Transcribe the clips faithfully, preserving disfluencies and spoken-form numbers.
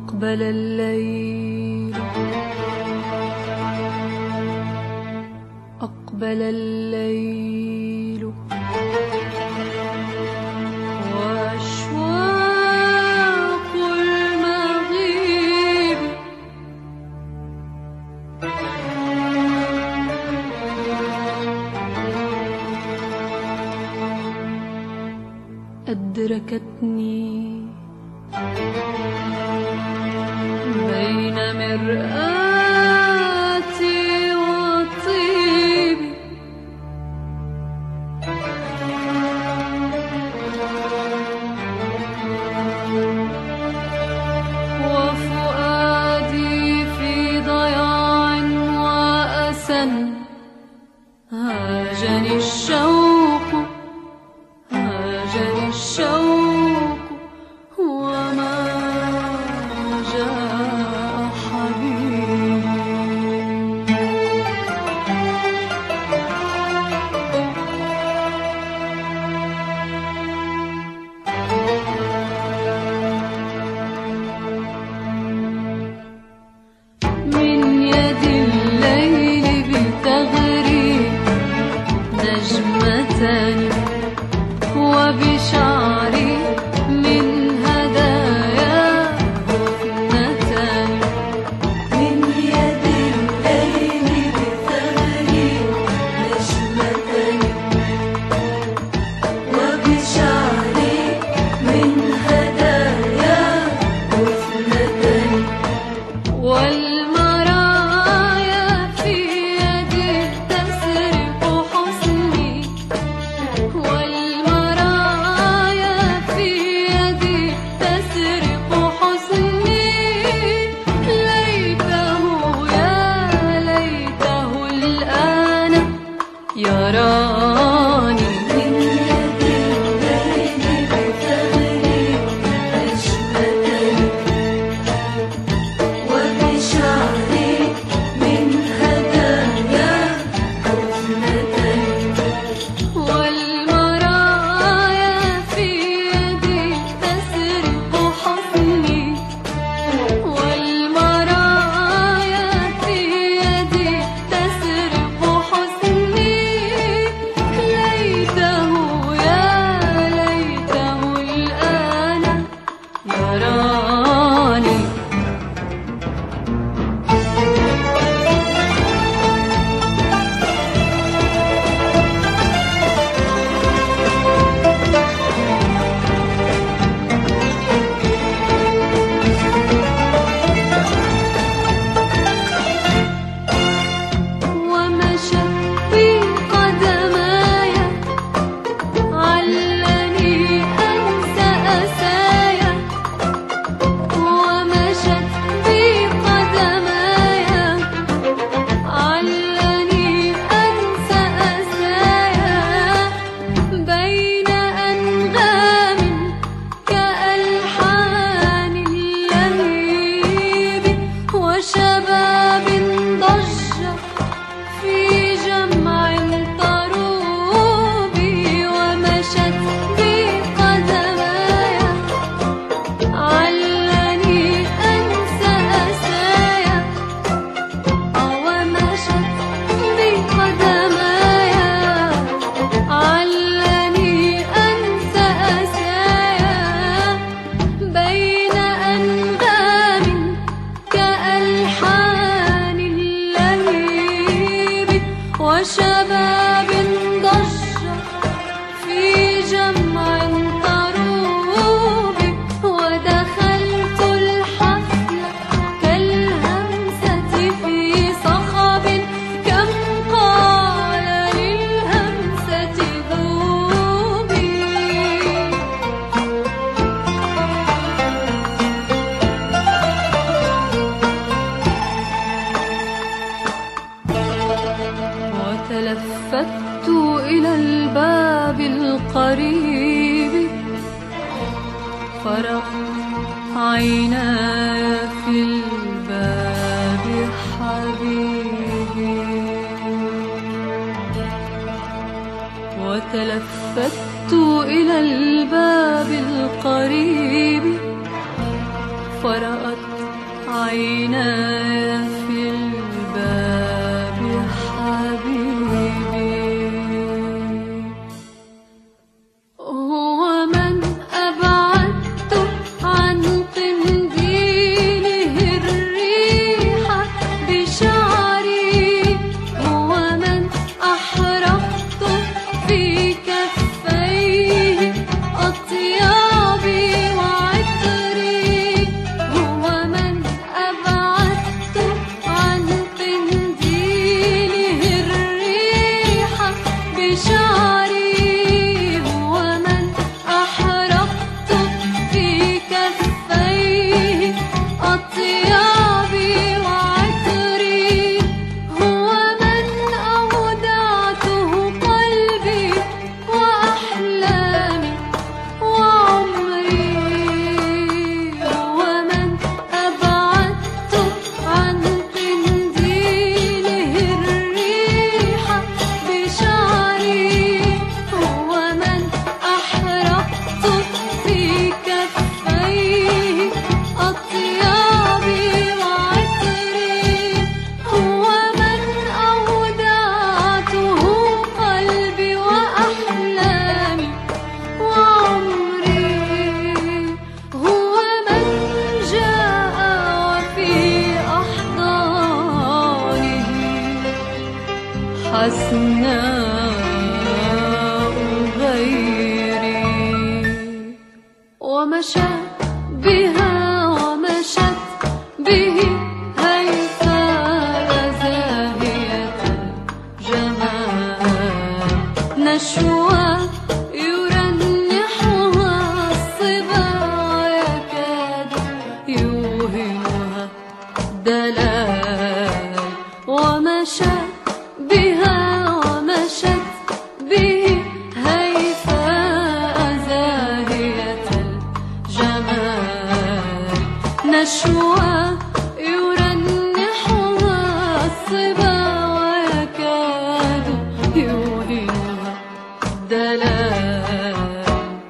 أقبل الليل أقبل الليل وأشواق المغيب أدركتني بين مرآتي وطيبي وفؤادي في ضياع وأسى هاجني الشوق هاجني الشوق وما جاء حبيبي من يد الليل بتغريد نجمتان وبشعري من هدايا اثنتان من يد الليل بتغريد نجمتان وبشعري من هدايا اثنتان والمرايا في يدي تسرق حسني والمرايا في يدي تسرق حسني ليته يا ليته الآن يراني من يد الليل بتغريد نجمتان وبشعري من هدايا اثنتان والمرايا في يدي تسرق حسني والمرايا في يدي تسرق حسني ليته يا ليته الآن يراني ومشت بي قدماي علني أنسى أسايا ومشت بي قدماي علني أنسى أسايا بين أنغام كألحان اللهيب وشباب ضج في جمع طروب ومشت بي قدماي علني أنسى أسايا ومشت بي قدماي علني أنسى أسايا بين أنغام كألحان اللهيب وشباب ضج في جمع طروب ودخلت الحفل كالهمسة في صخب كم قال للهمسة ذوبي وتلفت إلى الباب القريب فرقت عيناي في الباب حبيبي وتلفت إلى الباب القريب فرأت عيناي في الباب حبيبي. هو من أبعدته عن قنديله الريح بشعري، هو من أحرقت في كفيه أطيابي وعطري، هو من أبعدت عن قنديله الريح بشعري، هو من أحرقت في كفيه أطيابي وعطري، هو من أودعته قلبي وأحلامي وعمري، هو من أبعدت عن قنديله الريح بشعري، هو من أحرقت في كفيه أطيابي وعطري، هو من أودعته قلبي وأحلامي وعمري، هو من جاء وفي أحضانه حسناء غيري، ومشى بها ومشت به هيفاء زاهية الجمال، نشوى يرنحها الصبا ويكاد يوهمها دلال، ومشى بها ومشت به هيفاء زاهية الجمال، نشوى يرنحها الصبا ويكاد يوهمها دلال،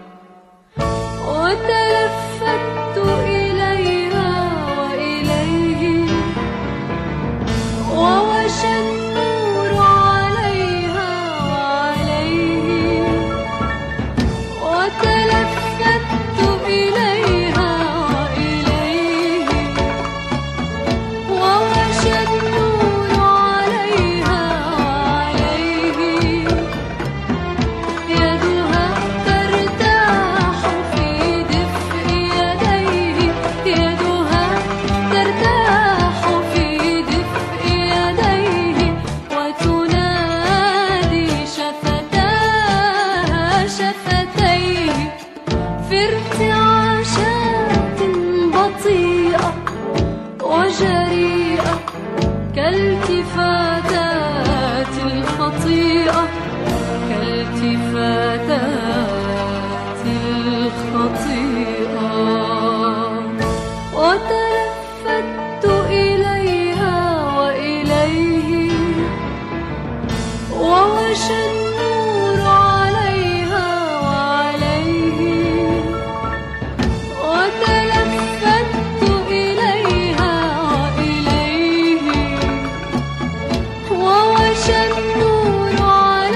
وتلفت إليها وإليه ووشى النور عليها وعليه، وتلفت إليها وإليه ووشى النور عليها وعليه، يدها ترتاح في دفء يديه، يدها ترتاح في دفء يديه، وتنادي شفتاها شفتيه في ارتعاشات بطيئة وجريئة كالتفاتات الخطيئة، كالتفاتات الخطيئة، وتلفت إليها وإليه ووشى النور عليها وعليه، وتلفت إليها وإليه ووشى النور عليها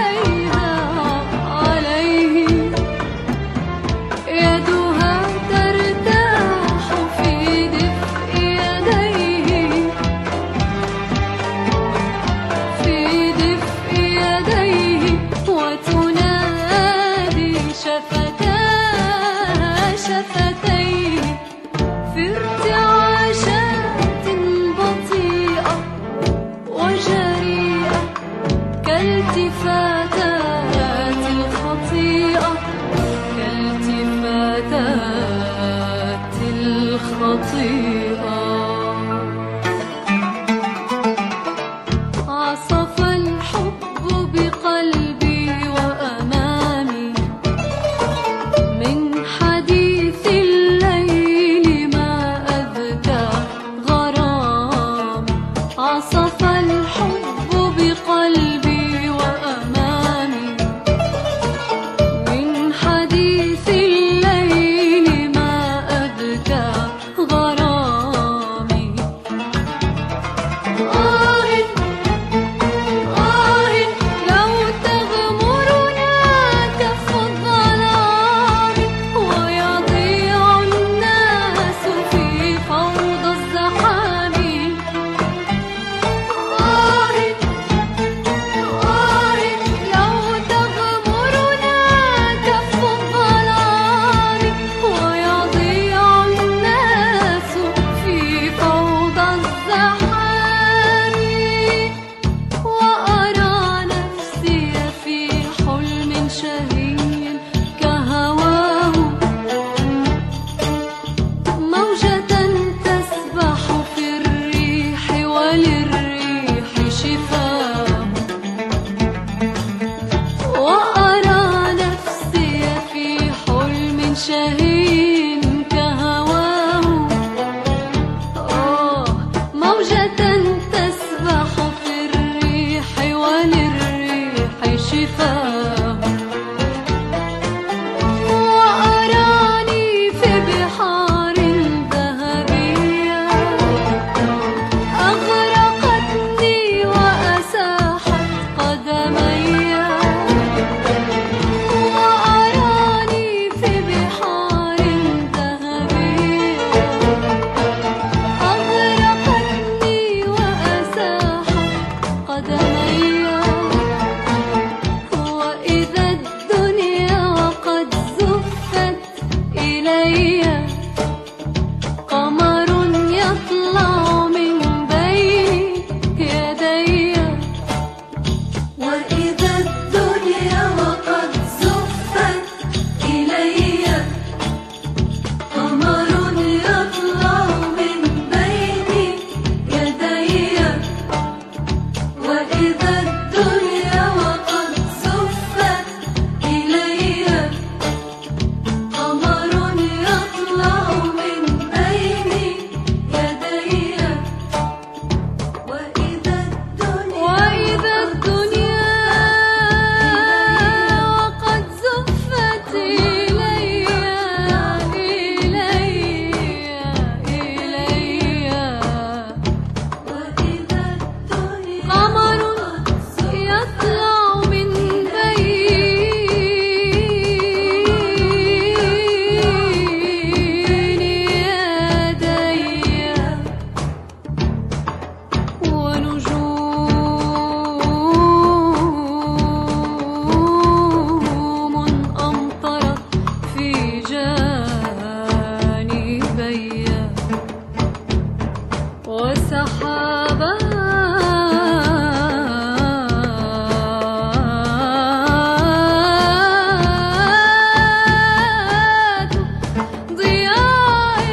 وسحابات ضياء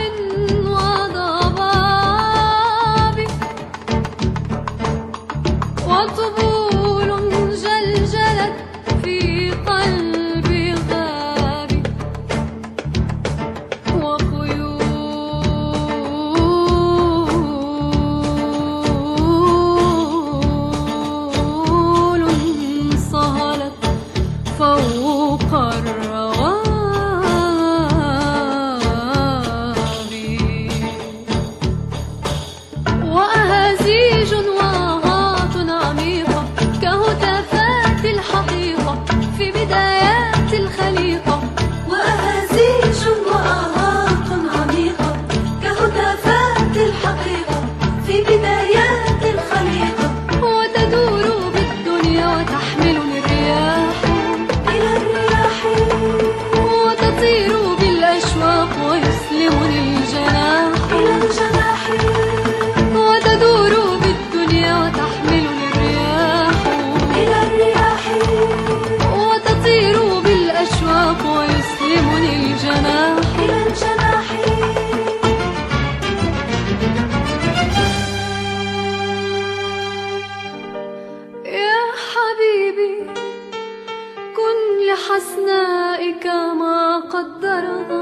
وضباب وطبول جلجلت في قلبي غاب وخيول صهلت فوق الروابي وأهازيج وآهات عميقة كهتافات الحقيقة في بدايات الخليقة وأهازيج وآهات عميقة كهتافات الحقيقة في بدايات الخليقة وتدور بالدنيا وتحملني الرياح إلى الرياح وتطير بالأشواق ويسلمني الجناح إلى الجناح وتدور بالدنيا وتحملني الرياح إلى الرياح وتطير بالأشواق ويسلمني الجناح إلى الجناح يا حبيبي كن لحسنائك ما قدر الله